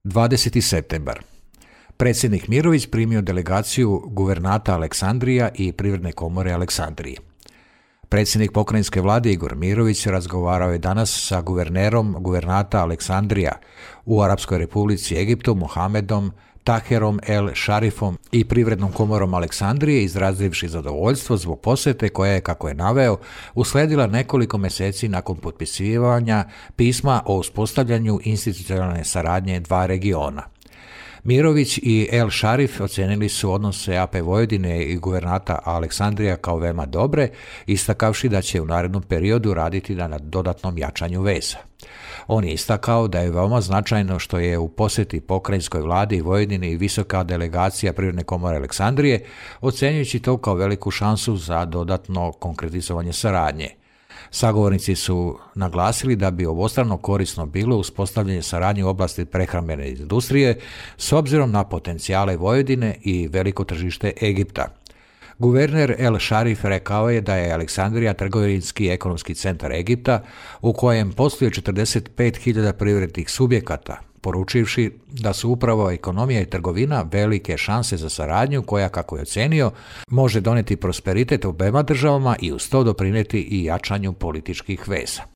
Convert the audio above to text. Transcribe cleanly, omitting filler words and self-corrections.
20. septembar. Predsjednik Mirović primio delegaciju guvernata Aleksandrija i Privredne komore Aleksandrije. Predsjednik pokrajinske vlade Igor Mirović razgovarao je danas sa guvernerom guvernata Aleksandrija u Arapskoj Republici Egiptu Mohamedom Taherom El Šarifom i Privrednom komorom Aleksandrije, izrazivši zadovoljstvo zbog posjete koja je, kako je naveo, usledila nekoliko mjeseci nakon potpisivanja pisma o uspostavljanju institucionalne saradnje dva regiona. Mirović i El Šarif ocenili su odnose AP Vojvodine i guvernata Aleksandrija kao veoma dobre, istakavši da će u narednom periodu raditi na dodatnom jačanju veza. On je istakao da je veoma značajno što je u posjeti pokrajinskoj vladi Vojvodine i visoka delegacija Privredne komore Aleksandrije, ocenjujući to kao veliku šansu za dodatno konkretizovanje saradnje. Sagovornici su naglasili da bi obostrano korisno bilo uspostavljanje saradnje u oblasti prehrambene industrije s obzirom na potencijale Vojvodine i veliko tržište Egipta. Guverner El Šarif rekao je da je Aleksandrija trgovinski i ekonomski centar Egipta u kojem posluje 45.000 privrednih subjekata, poručivši da su upravo ekonomija i trgovina velike šanse za saradnju koja, kako je ocenio, može donijeti prosperitet obema državama i uz to doprinijeti i jačanju političkih veza.